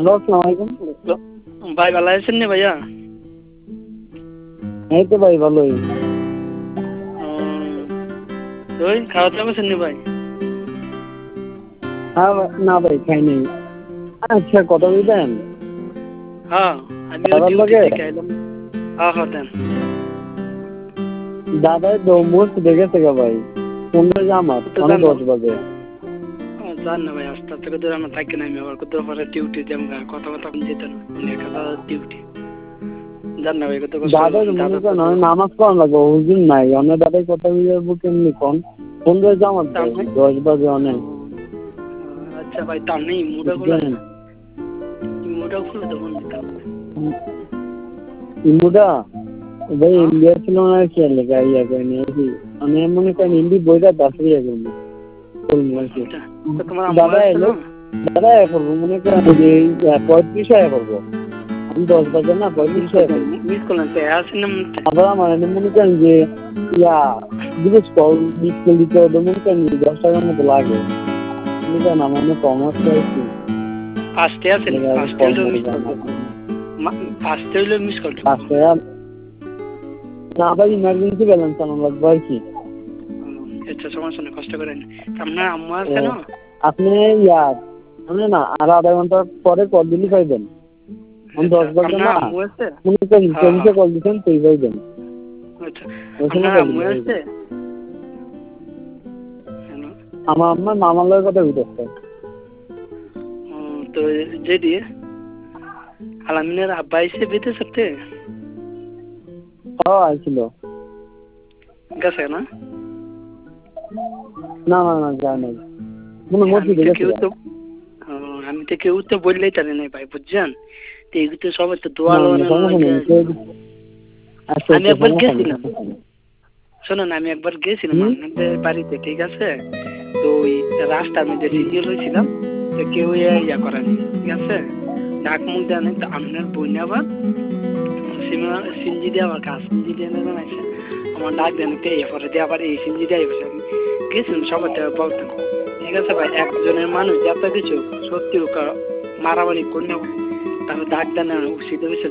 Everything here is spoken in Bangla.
হ্যালো, আসসালামু আলাইকুম। ভাই ভালো আছেন নি ভাইয়া? এই তো ভাই ভালোই। ওই খাওয়া দাওয়া করছেন নি ভাই? না ভাই খাই নাই। আচ্ছা কথা বলবেন? হ্যাঁ, আমিও দাদার ডিউটি লগে থেকে আইলাম। হ্যাঁ দেন। দাদাই তো মসজিদে গেছে গা ভাই। 15 জামাত তো মানে জান 10 বাজে। জান না ভাই, আস্তে আস্তে করে আমরা থাকি না, আমি আবার কোথাও পরে ডিউটি যেমন কথা কথা যেত না, অনেক কথা ডিউটি জান না ভাই, কত কষ্ট দাদাই মনে দাদা তো করেন আমি নামাজ পড়ান লাগবো, হুজুর নাই অনেক দাদাই কথা বলবো কেমনি কম। 15 জামাত ভাই 10 বাজে অনেক। আচ্ছা ভাই, তার নেই মুডা খোলা না, মুডা খুলে তখন দিতাম। ইমুডা ভাই ইন্ডিয়া ছিল না কি লেখা ইয়া করে নিয়েছি। আমি মনে করেন হিন্দি বইটা দাসরি করবো তো তোমার আম্মা দাদা আছে এলো, না? দাদা করবো মনে করেন যে 35 করবো। আমি 10 বাজে না 35 করবো। মিস করলেন তো আছে না? আবার আমার মনে করেন যে ইয়া দিবস ডিসপ্লে দিতে হবে মনে করেন 10 টাকার মতো লাগে। মনে করেন আমার কমার্স চাইছি ফার্স্টে আছেন, ফার্স্টে হইলেও মিস করবেন, ফার্স্টে হইলেও মিস করবেন। না ভাই ইমার্জেন্সি ব্যালেন্স আনা লাগবে আর কি। আচ্ছা সমস্যা নেই, কষ্ট করেন। আপনার আম্মা আছে না? আপনি ইয়া মানে না আর আধা ঘন্টা পরে কল দিলে পাইবেন। আমি 10 বাজে না মনে করেন 24 কল দিচ্ছেন তুই পাইবেন। আচ্ছা আপনার আম্মু আছে? আমার আম্মা মামার লগে কথা বলতেছে। তো যেদি আলামিনের আব্বা এসে বেঁধে সত্যি আইছিল গেছে না? না না না যায় নাই মনে মসজিদে গেছে। আমি তো কেউ তো বললেই তাহলে নাই ভাই, বুঝছেন? তো এগুলো তো সবাই তো দোয়া আমি একবার গেছিলাম, শোনো না, আমি একবার গেছিলাম আপনাদের বাড়িতে, ঠিক আছে? তো ওই রাস্তার মধ্যে সিরিয়াল হয়েছিলাম, তো কেউ ইয়া করেনি, ঠিক আছে? ডাক মুখ দেয় নাই, তো আপনার বই আবার সিনজি দিয়ে আবার কাজ সিনজি দিয়ে আছে আমার ডাক দেন পরে দিয়ে আবার এই সিনজি দিয়ে গেছিলাম সবার বলতেন, ঠিক আছে ভাই? একজনের মানুষ যত কিছু সত্যি মারামারি কন্যা তাহলে ডাক দেন সিদ্ধ